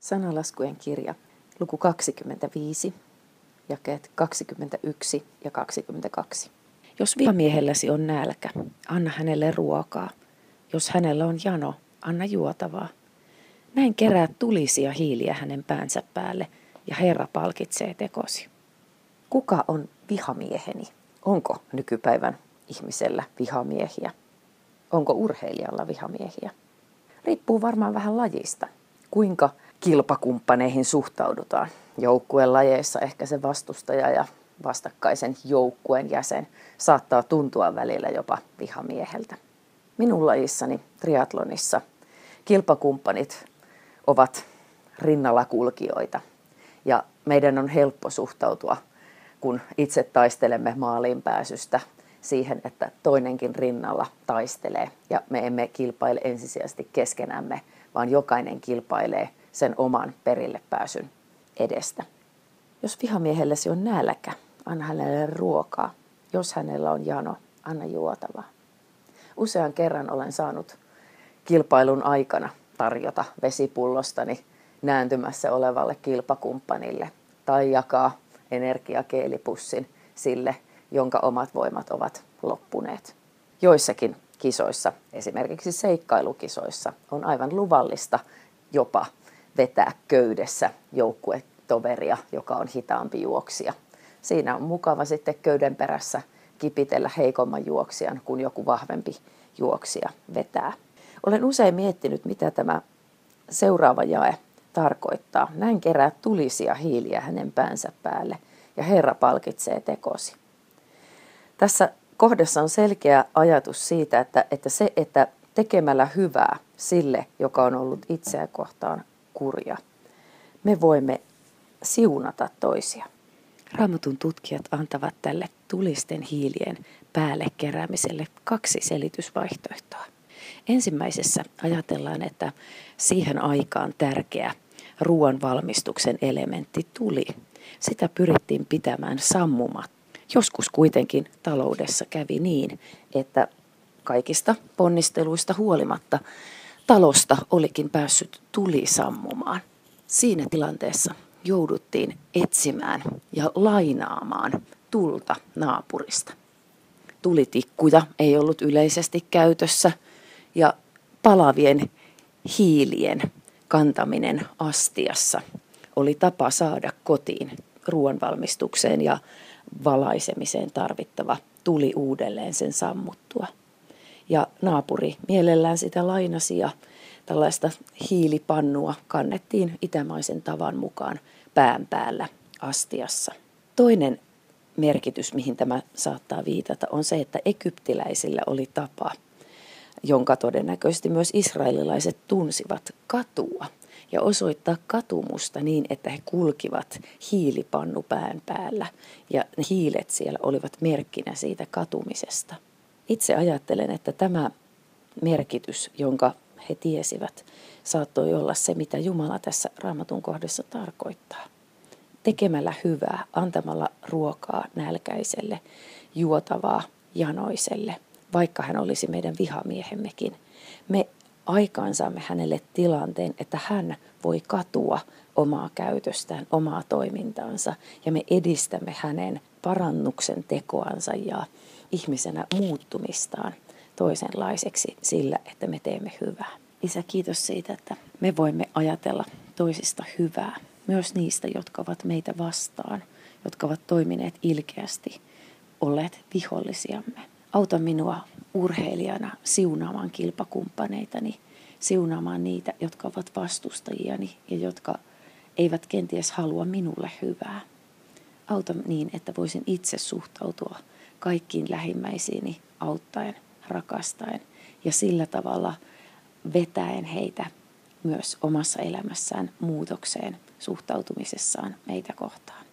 Sanalaskujen kirja, luku 25, jakeet 21 ja 22. Jos vihamiehelläsi on nälkä, anna hänelle ruokaa. Jos hänellä on jano, anna juotavaa. Näin keräät tulisia hiiliä hänen päänsä päälle, ja Herra palkitsee tekosi. Kuka on vihamieheni? Onko nykypäivän ihmisellä vihamiehiä? Onko urheilijalla vihamiehiä? Riippuu varmaan vähän lajista. Kuinka kilpakumppaneihin suhtaudutaan? Joukkueen lajeissa ehkä se vastustaja ja vastakkaisen joukkueen jäsen saattaa tuntua välillä jopa vihamieheltä. Minun lajissani triathlonissa kilpakumppanit ovat rinnalla kulkijoita ja meidän on helppo suhtautua, kun itse taistelemme maaliin pääsystä siihen, että toinenkin rinnalla taistelee ja me emme kilpaile ensisijaisesti keskenämme, vaan jokainen kilpailee sen oman perille pääsyn edestä. Jos vihamiehellesi on nälkä, anna hänelle ruokaa. Jos hänellä on jano, anna juotavaa. Usean kerran olen saanut kilpailun aikana tarjota vesipullostani nääntymässä olevalle kilpakumppanille tai jakaa energiakeelipussin sille, jonka omat voimat ovat loppuneet. Joissakin kisoissa, esimerkiksi seikkailukisoissa, on aivan luvallista jopa vetää köydessä joukkuetoveria, joka on hitaampi juoksija. Siinä on mukava sitten köyden perässä kipitellä heikomman juoksijan, kun joku vahvempi juoksija vetää. Olen usein miettinyt, mitä tämä seuraava jae tarkoittaa. Näin kerää tulisia hiiliä hänen päänsä päälle, ja Herra palkitsee tekosi. Tässä kohdassa on selkeä ajatus siitä, että tekemällä hyvää sille, joka on ollut itseä kohtaan kurja, me voimme siunata toisia. Raamatun tutkijat antavat tälle tulisten hiilien päälle keräämiselle 2 selitysvaihtoehtoa. Ensimmäisessä ajatellaan, että siihen aikaan tärkeä ruoan valmistuksen elementti tuli. Sitä pyrittiin pitämään sammumatta. Joskus kuitenkin taloudessa kävi niin, että kaikista ponnisteluista huolimatta talosta olikin päässyt tuli sammumaan. Siinä tilanteessa jouduttiin etsimään ja lainaamaan tulta naapurista. Tulitikkuja ei ollut yleisesti käytössä ja palavien hiilien kantaminen astiassa oli tapa saada kotiin ruoanvalmistukseen ja valaisemiseen tarvittava tuli uudelleen sen sammuttua. Ja naapuri mielellään sitä lainasi ja tällaista hiilipannua kannettiin itämaisen tavan mukaan pään päällä astiassa. Toinen merkitys, mihin tämä saattaa viitata, on se, että egyptiläisillä oli tapa, jonka todennäköisesti myös israelilaiset tunsivat, katua ja osoittaa katumusta niin, että he kulkivat hiilipannu pään päällä ja hiilet siellä olivat merkkinä siitä katumisesta. Itse ajattelen, että tämä merkitys, jonka he tiesivät, saattoi olla se, mitä Jumala tässä Raamatun kohdassa tarkoittaa. Tekemällä hyvää, antamalla ruokaa nälkäiselle, juotavaa janoiselle, vaikka hän olisi meidän vihamiehemmekin, me aikaansaamme hänelle tilanteen, että hän voi katua omaa käytöstään, omaa toimintaansa ja me edistämme hänen parannuksen tekoansa ja ihmisenä muuttumistaan toisenlaiseksi sillä, että me teemme hyvää. Isä, kiitos siitä, että me voimme ajatella toisista hyvää, myös niistä, jotka ovat meitä vastaan, jotka ovat toimineet ilkeästi, olleet vihollisiamme. Auta minua urheilijana siunaamaan kilpakumppaneitani, siunaamaan niitä, jotka ovat vastustajiani ja jotka eivät kenties halua minulle hyvää. Auta niin, että voisin itse suhtautua kaikkiin lähimmäisiini auttaen, rakastaen ja sillä tavalla vetäen heitä myös omassa elämässään muutokseen suhtautumisessaan meitä kohtaan.